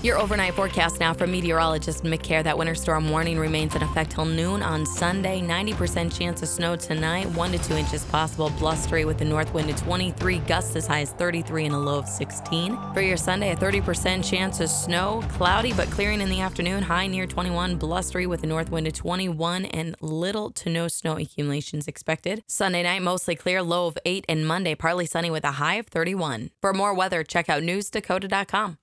Your overnight forecast now from meteorologist McCare. That winter storm warning remains in effect till noon on Sunday. 90% chance of snow tonight, 1 to 2 inches possible. Blustery with a north wind at 23, gusts as high as 33 and a low of 16. For your Sunday, a 30% chance of snow, cloudy but clearing in the afternoon, high near 21, blustery with a north wind at 21 and little to no snow accumulations expected. Sunday night, mostly clear, low of 8, and Monday, partly sunny with a high of 31. For more weather, check out newsdakota.com.